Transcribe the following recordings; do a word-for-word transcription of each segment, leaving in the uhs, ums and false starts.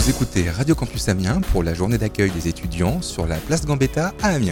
Vous écoutez Radio Campus Amiens pour la journée d'accueil des étudiants sur la place Gambetta à Amiens.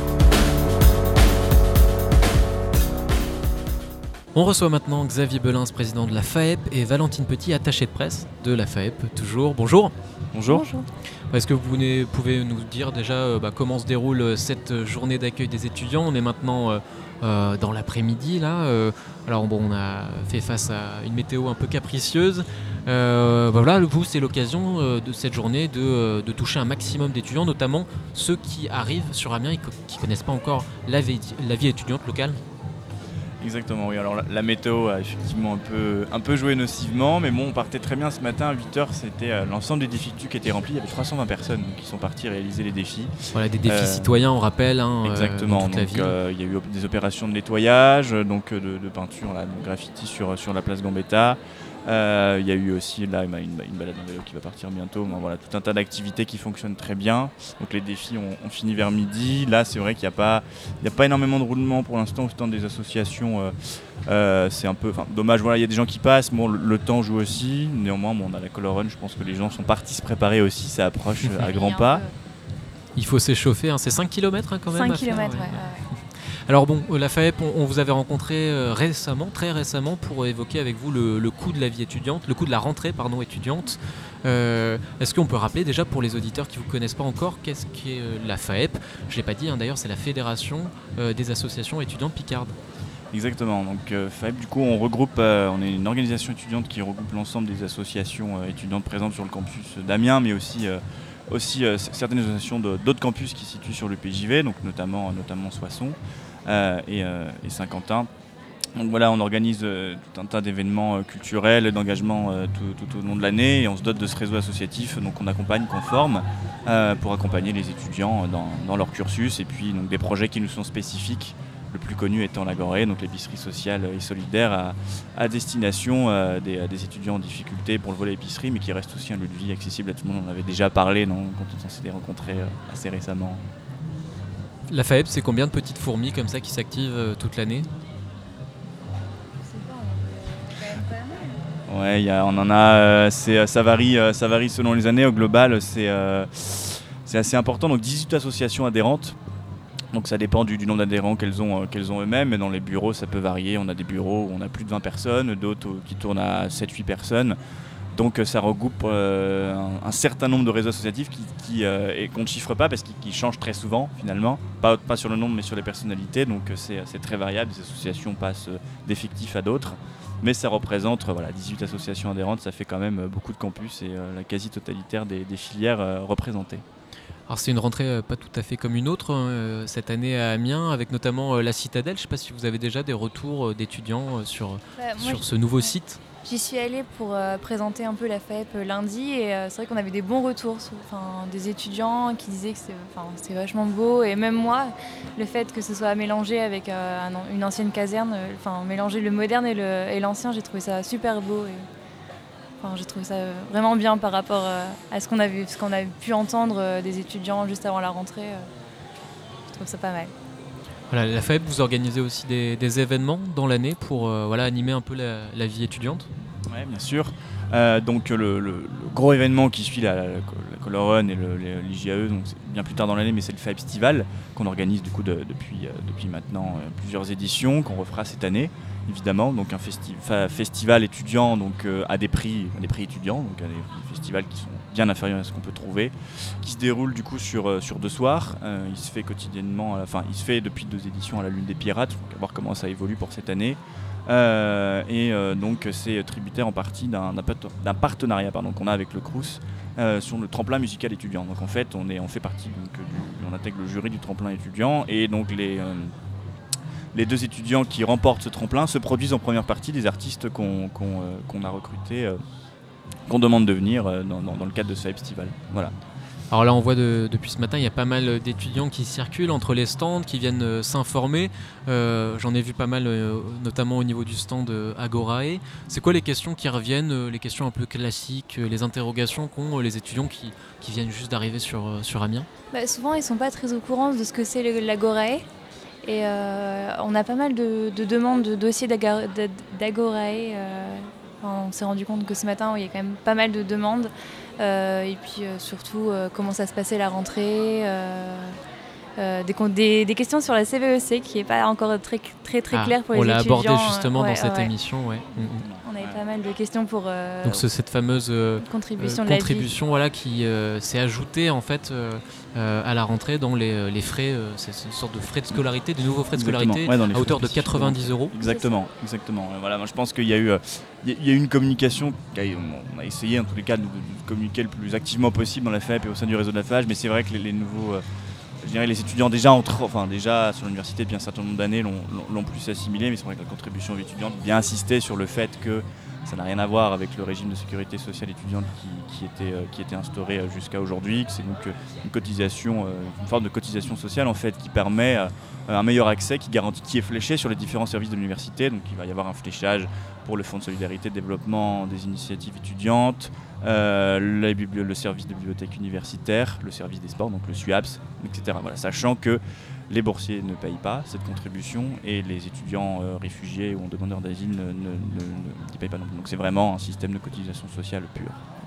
On reçoit maintenant Xavier Belins, président de la F A E P, et Valentine Petit, attachée de presse de la F A E P, toujours. Bonjour. Bonjour. Bonjour. Est-ce que vous venez- pouvez nous dire déjà euh, bah, comment se déroule euh, cette journée d'accueil des étudiants ? On est maintenant euh, euh, dans l'après-midi là. euh, alors bon, on a fait face à une météo un peu capricieuse. Euh, bah, voilà, vous, c'est l'occasion euh, de cette journée de, euh, de toucher un maximum d'étudiants, notamment ceux qui arrivent sur Amiens et co- qui ne connaissent pas encore la vie, la vie étudiante locale. Exactement, oui. Alors la, la météo a effectivement un peu, un peu joué nocivement, mais bon, on partait très bien ce matin à huit heures, c'était euh, l'ensemble des défis qui étaient remplis. Il y avait trois cent vingt personnes donc, qui sont parties réaliser les défis. Voilà, des défis Euh, citoyens, on rappelle, hein, Exactement, euh, dans toute la donc ville. euh, il y a eu op- des opérations de nettoyage, donc euh, de, de peinture, là, de graffiti sur, sur la place Gambetta. Euh, il y a eu aussi là une, une balade en vélo qui va partir bientôt. Bon, voilà, tout un tas d'activités qui fonctionnent très bien. Donc les défis ont, ont fini vers midi. Là, c'est vrai qu'il n'y a pas, il y a pas énormément de roulement pour l'instant au stand des associations. Euh, euh, c'est un peu, enfin, dommage. Voilà, il y a des gens qui passent. Bon, le, le temps joue aussi. Néanmoins, bon, on a la Color Run. Je pense que les gens sont partis se préparer aussi. Ça approche à grands pas. Il faut s'échauffer, hein. C'est cinq kilomètres hein, quand même. cinq à faire, kilomètres, ouais. ouais. ouais. Alors bon, euh, la F A E P, on, on vous avait rencontré euh, récemment, très récemment, pour évoquer avec vous le, le coût de la vie étudiante, le coût de la rentrée pardon, étudiante. Euh, est-ce qu'on peut rappeler déjà pour les auditeurs qui ne vous connaissent pas encore, qu'est-ce qu'est euh, la F A E P ? Je ne l'ai pas dit, hein, d'ailleurs, c'est la Fédération euh, des associations étudiantes picardes. Exactement, donc euh, F A E P, du coup, on regroupe, euh, on est une organisation étudiante qui regroupe l'ensemble des associations euh, étudiantes présentes sur le campus d'Amiens, mais aussi, euh, aussi euh, certaines associations de- d'autres campus qui se situent sur le P J V, donc notamment, notamment Soissons euh, et, euh, et Saint-Quentin. Donc voilà, on organise euh, tout un tas d'événements euh, culturels, d'engagement euh, tout, tout au long de l'année, et on se dote de ce réseau associatif, donc on accompagne, qu'on forme euh, pour accompagner les étudiants dans, dans leur cursus, et puis donc, des projets qui nous sont spécifiques. Le plus connu étant l'Agoré, donc l'épicerie sociale et solidaire à, à destination euh, des, à des étudiants en difficulté pour le volet épicerie, mais qui reste aussi un lieu de vie accessible à tout le monde. On en avait déjà parlé non, quand on s'était rencontrés euh, assez récemment. La F A E P, c'est combien de petites fourmis comme ça qui s'activent euh, toute l'année ? Ouais, y a, on en a, euh, c'est, ça, varie, euh, ça varie selon les années. Au global, c'est, euh, c'est assez important. Donc dix-huit associations adhérentes. Donc ça dépend du, du nombre d'adhérents qu'elles ont, euh, qu'elles ont eux-mêmes. Mais dans les bureaux, ça peut varier. On a des bureaux où on a plus de vingt personnes, d'autres où- qui tournent à sept huit personnes. Donc euh, ça regroupe euh, un, un certain nombre de réseaux associatifs qui, qui, euh, et qu'on ne chiffre pas parce qu'ils qu'ils changent très souvent finalement. Pas, pas sur le nombre mais sur les personnalités. Donc euh, c'est, c'est très variable. Les associations passent euh, d'effectifs à d'autres. Mais ça représente euh, voilà, dix-huit associations adhérentes. Ça fait quand même euh, beaucoup de campus et euh, la quasi-totalitaire des, des filières euh, représentées. Alors c'est une rentrée euh, pas tout à fait comme une autre hein, euh, cette année à Amiens, avec notamment euh, la Citadelle. Je ne sais pas si vous avez déjà des retours euh, d'étudiants euh, sur, Bah, moi, sur ce nouveau site. J'y suis allée pour euh, présenter un peu la F A E P lundi et euh, c'est vrai qu'on avait des bons retours, sur- enfin, des étudiants qui disaient que c'est- enfin, c'était vachement beau et même moi, le fait que ce soit mélangé avec euh, un an- une ancienne caserne, euh, enfin mélanger le moderne et, le, et l'ancien, j'ai trouvé ça super beau. Et, enfin, j'ai trouvé ça euh, vraiment bien par rapport euh, à ce qu'on avait, ce qu'on avait pu entendre euh, des étudiants juste avant la rentrée. euh, je trouve ça pas mal. Voilà, la F A E P, vous organisez aussi des, des événements dans l'année pour euh, voilà, animer un peu la, la vie étudiante. Oui, bien sûr. Euh, donc le, le- le gros événement qui suit la, la, la Color Run et le- le- l'I G A E, donc c'est bien plus tard dans l'année, mais c'est le F A E P Festival qu'on organise du coup de- depuis, euh, depuis maintenant euh, plusieurs éditions, qu'on refera cette année évidemment. Donc un festi- fa- festival étudiant donc, euh, à des prix, à des prix étudiants, donc à des, des festivals qui sont bien inférieurs à ce qu'on peut trouver, qui se déroule du coup sur, euh, sur deux soirs. Euh, il se fait quotidiennement, enfin il se fait depuis deux éditions à la Lune des Pirates, donc à voir comment ça évolue pour cette année. Euh, et euh, donc c'est tributaire en partie d'un, d'un, pat- d'un partenariat pardon, qu'on a avec le Crous euh, sur le tremplin musical étudiant. Donc en fait on, est, on fait partie, donc, du, on intègre le jury du tremplin étudiant et donc les, euh, les deux étudiants qui remportent ce tremplin se produisent en première partie des artistes qu'on, qu'on, euh, qu'on a recrutés, euh, qu'on demande de venir euh, dans, dans, dans le cadre de ce festival. Voilà. Alors là, on voit de- depuis ce matin, il y a pas mal d'étudiants qui circulent entre les stands, qui viennent euh, s'informer. Euh, j'en ai vu pas mal, euh, notamment au niveau du stand euh, Agorae. C'est quoi les questions qui reviennent, euh, les questions un peu classiques, euh, les interrogations qu'ont euh, les étudiants qui, qui viennent juste d'arriver sur, euh, sur Amiens ? Bah, souvent, ils ne sont pas très au courant de ce que c'est le- l'Agorae. Et euh, on a pas mal de, de demandes de dossiers d'Aga- d'Agorae euh, Enfin, on s'est rendu compte que ce matin, il y a quand même pas mal de demandes. Euh, et puis euh, surtout, euh, comment ça se passait la rentrée. Euh, euh, des, des, des questions sur la C V E C qui n'est pas encore très très, très Ah, claire pour les on l'a étudiants. abordé justement ouais, dans cette ouais. émission. Ouais. Mm, mm. On avait pas mal de questions pour euh, Donc c'est cette fameuse euh, contribution, euh, de la contribution voilà, qui euh, s'est ajoutée en fait, euh, euh, à la rentrée dans les, les frais, euh, c'est une sorte de frais de scolarité, de nouveaux frais de Exactement. scolarité Ouais, dans les à hauteur frais de quatre-vingt-dix euros. Exactement, exactement. Et voilà, moi je pense qu'il y a eu, euh, il y a eu une communication, on a essayé en tous les cas de, de communiquer le plus activement possible dans la F A E P et au sein du réseau de la F A G, mais c'est vrai que les, les nouveaux, euh, je dirais les étudiants déjà entre, enfin déjà sur l'université depuis un certain nombre d'années l'ont, l'ont plus assimilé, mais c'est vrai que la contribution étudiante bien insisté sur le fait que ça n'a rien à voir avec le régime de sécurité sociale étudiante qui, qui, était, euh, qui était instauré euh, jusqu'à aujourd'hui, que c'est donc euh, une cotisation, euh, une forme de cotisation sociale en fait qui permet euh, un meilleur accès, qui garantit, qui est fléché sur les différents services de l'université. Donc il va y avoir un fléchage pour le fonds de solidarité de développement des initiatives étudiantes, euh, le, bibli- le service de bibliothèque universitaire, le service des sports, donc le SUAPS, et cetera. Voilà, sachant que les boursiers ne payent pas cette contribution et les étudiants euh, réfugiés ou demandeurs d'asile ne, ne, ne, ne payent pas non plus. Donc c'est vraiment un système de cotisation sociale pur.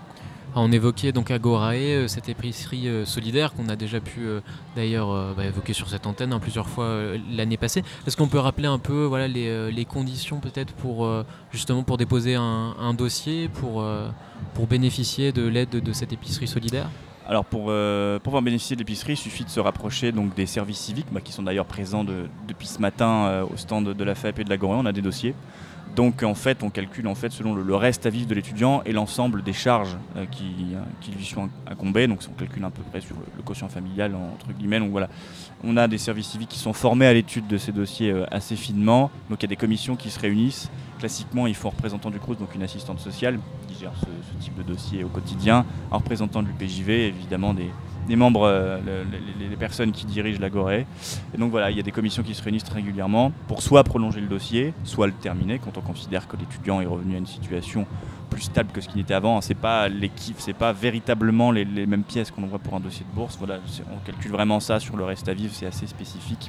On évoquait donc Agorae, cette épicerie euh, solidaire qu'on a déjà pu euh, d'ailleurs euh, bah, évoquer sur cette antenne hein, plusieurs fois euh, l'année passée. Est-ce qu'on peut rappeler un peu voilà, les, euh, les conditions peut-être pour euh, justement pour déposer un, un dossier, pour, euh, pour bénéficier de l'aide de, de cette épicerie solidaire ? Alors pour, euh, pour pouvoir bénéficier de l'épicerie, il suffit de se rapprocher donc, des services civiques bah, qui sont d'ailleurs présents de, depuis ce matin euh, au stand de la F A E P et de l'Agorae. On a des dossiers. Donc en fait, on calcule en fait selon le, le reste à vivre de l'étudiant et l'ensemble des charges euh, qui, euh, qui lui sont incombées. Donc on calcule à peu près sur le, le quotient familial entre guillemets. Donc voilà, on a des services civiques qui sont formés à l'étude de ces dossiers euh, assez finement. Donc il y a des commissions qui se réunissent. Classiquement, il faut un représentant du C R U S, donc une assistante sociale qui gère ce, ce type de dossier au quotidien, un représentant de l'U P J V, évidemment des les membres, euh, le, les, les personnes qui dirigent l'Agorae. Et donc voilà, il y a des commissions qui se réunissent régulièrement pour soit prolonger le dossier, soit le terminer quand on considère que l'étudiant est revenu à une situation plus stable que ce qu'il n'était avant. C'est pas l'équipe, c'est pas véritablement les, les mêmes pièces qu'on voit pour un dossier de bourse. Voilà, on calcule vraiment ça sur le reste à vivre, c'est assez spécifique.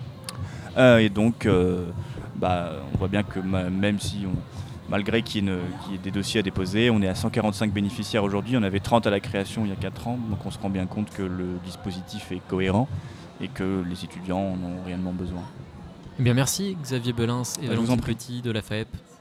Euh, et donc, euh, bah, on voit bien que ma, même si on malgré qu'il y, ait une, qu'il y ait des dossiers à déposer, on est à cent quarante-cinq bénéficiaires aujourd'hui, on avait trente à la création il y a quatre ans, donc on se rend bien compte que le dispositif est cohérent et que les étudiants en ont réellement besoin. Eh bien merci Xavier Belins et Bah, Valentine Petit de la F A E P.